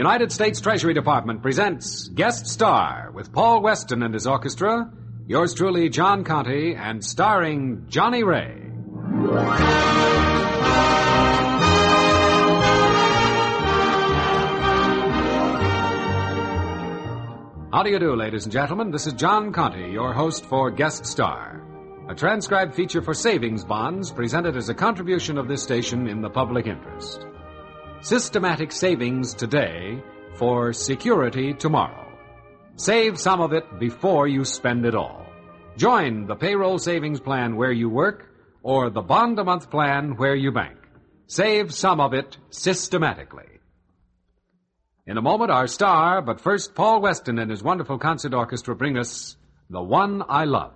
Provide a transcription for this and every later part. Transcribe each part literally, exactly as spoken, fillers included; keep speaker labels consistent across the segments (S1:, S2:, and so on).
S1: United States Treasury Department presents Guest Star with Paul Weston and his orchestra, yours truly, John Conte, and starring Johnny Ray. How do you do, ladies and gentlemen? This is John Conte, your host for Guest Star, a transcribed feature for savings bonds presented as a contribution of this station in the public interest. Systematic savings today for security tomorrow. Save some of it before you spend it all. Join the payroll savings plan where you work or the bond-a-month plan where you bank. Save some of it systematically. In a moment, our star, but first, Paul Weston and his wonderful concert orchestra bring us The One I Love.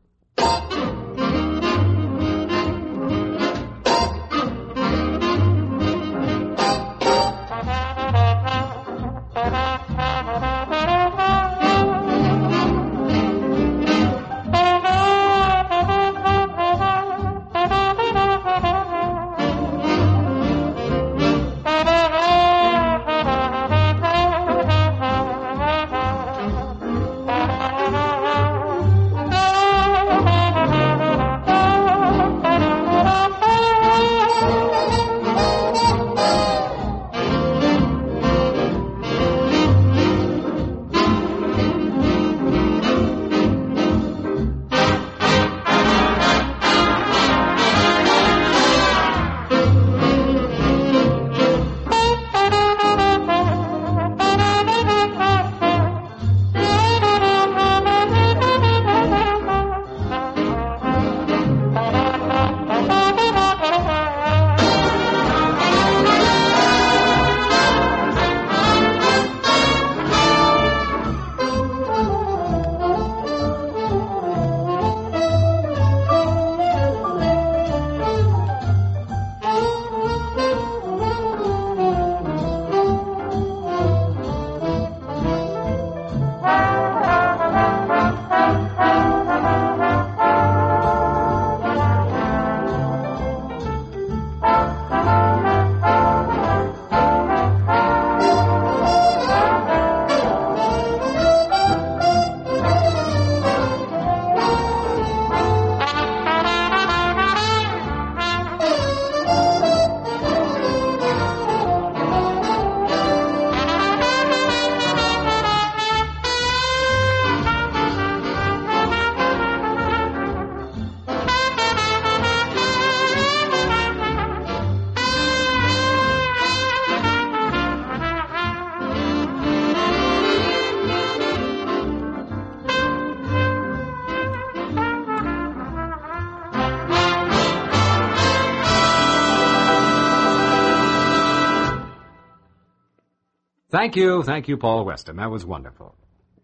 S1: Thank you, thank you, Paul Weston. That was wonderful.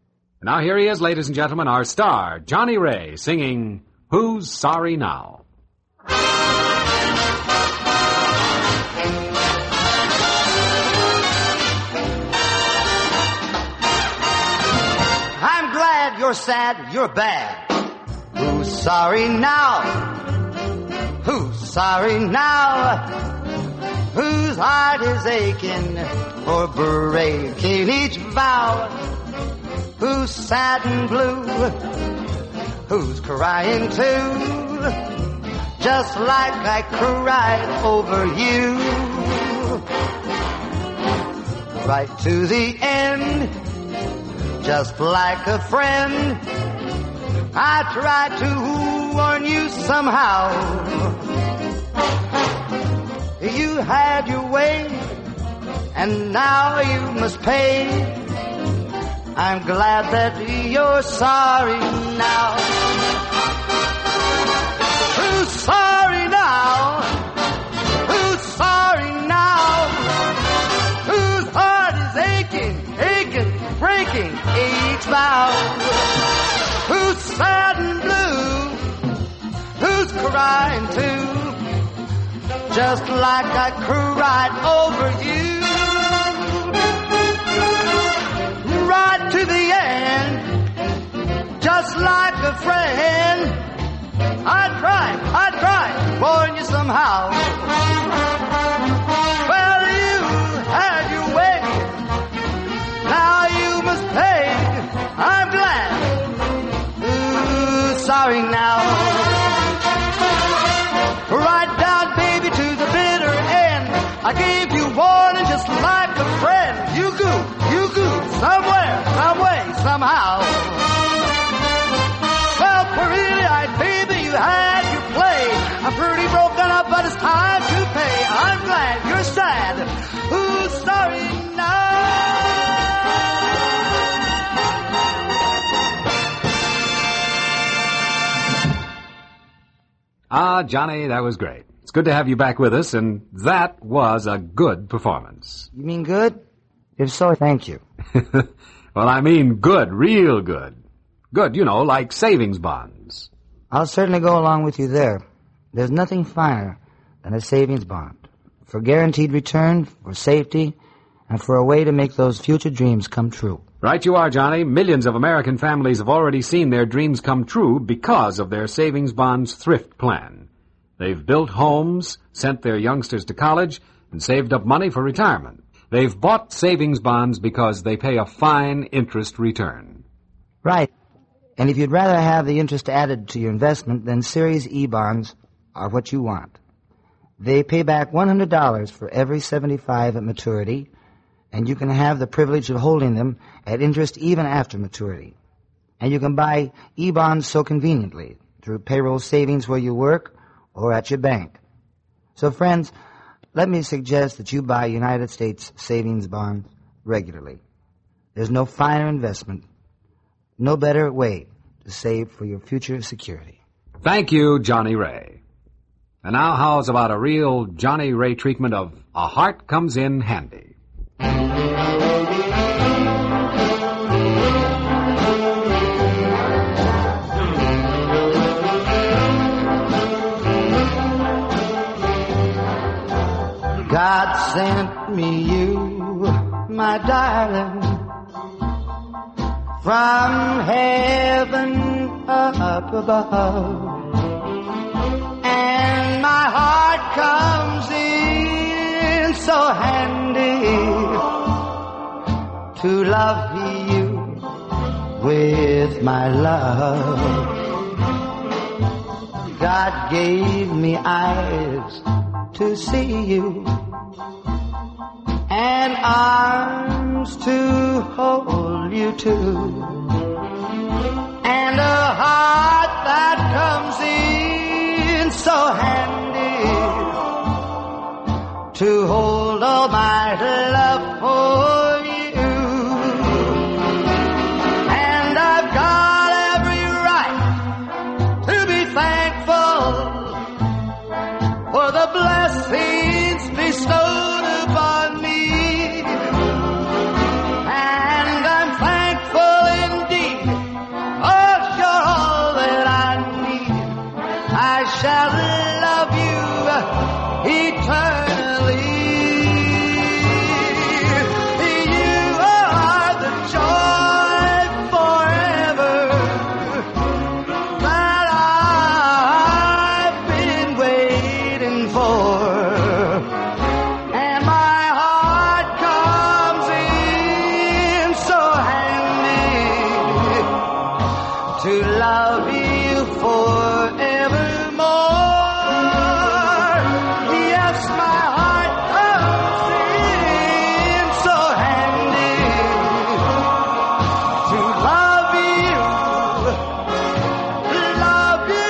S1: Now here he is, ladies and gentlemen, our star, Johnny Ray, singing Who's Sorry Now?
S2: I'm glad you're sad, you're bad. Who's sorry now? Who's sorry now? Whose heart is aching for breaking each vow? Who's sad and blue? Who's crying too? Just like I cried over you. Right to the end, just like a friend, I tried to warn you somehow. You had your way, and now you must pay. I'm glad that you're sorry now. Who's sorry now? Who's sorry now? Whose heart is aching, aching, breaking each vow? Who's sad and blue? Who's crying too? Just like I cried over you. Right to the end, just like a friend, I tried, I tried to warn you somehow. Well, you had your way, starring now. Right down, baby, to the bitter end. I gave you warning just like a friend. You goof, you goof, somewhere, some way, somehow. Well, pretty eyed baby, you had your play. I'm pretty broken up, but it's time to pay. I'm glad you're sad. Who's sorry now?
S1: Ah, Johnny, that was great. It's good to have you back with us, and that was a good performance.
S2: You mean good? If so, thank you.
S1: Well, I mean good, real good. Good, you know, like savings bonds.
S2: I'll certainly go along with you there. There's nothing finer than a savings bond. For guaranteed return, for safety, and for a way to make those future dreams come true.
S1: Right you are, Johnny. Millions of American families have already seen their dreams come true because of their savings bonds thrift plan. They've built homes, sent their youngsters to college, and saved up money for retirement. They've bought savings bonds because they pay a fine interest return.
S2: Right. And if you'd rather have the interest added to your investment, then Series E bonds are what you want. They pay back one hundred dollars for every seventy-five at maturity, and you can have the privilege of holding them at interest even after maturity. And you can buy E-bonds so conveniently through payroll savings where you work or at your bank. So, friends, let me suggest that you buy United States savings bonds regularly. There's no finer investment, no better way to save for your future security.
S1: Thank you, Johnny Ray. And now, how's about a real Johnny Ray treatment of A Heart Comes In Handy?
S2: God sent me you, my darling, from heaven up above. And my heart comes in so handy to love you with my love. God gave me eyes to see you and arms to hold you to, and a heart that comes in so handy to hold all my love for you. And I've got every right to be thankful for the blessings bestowed upon me. And I'm thankful indeed. Oh, you're all that I need. I shall love you eternally. You are the joy forever that I've been waiting for. And my heart comes in so handy to love you forevermore. Yes, my heart comes in so handy to love you, love you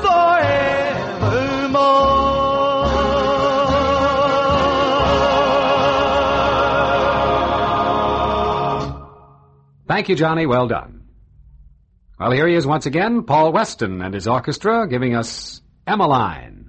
S2: forevermore.
S1: Thank you, Johnny. Well done. Well, here he is once again, Paul Weston and his orchestra, giving us Emmeline.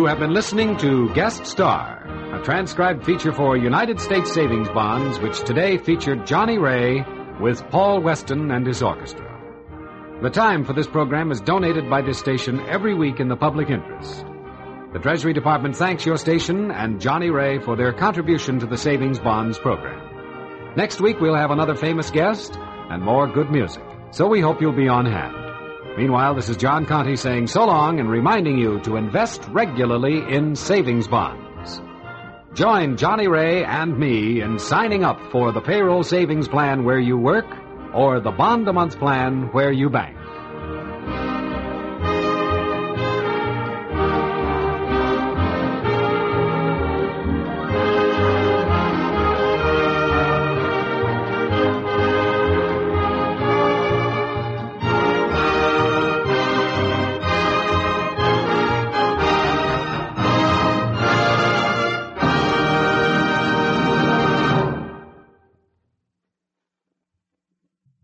S1: have been listening to Guest Star, a transcribed feature for United States Savings Bonds, which today featured Johnny Ray with Paul Weston and his orchestra. The time for this program is donated by this station every week in the public interest. The Treasury Department thanks your station and Johnny Ray for their contribution to the Savings Bonds program. Next week, we'll have another famous guest and more good music, so we hope you'll be on hand. Meanwhile, this is John Conte saying so long and reminding you to invest regularly in savings bonds. Join Johnny Ray and me in signing up for the payroll savings plan where you work or the bond-a-month plan where you bank.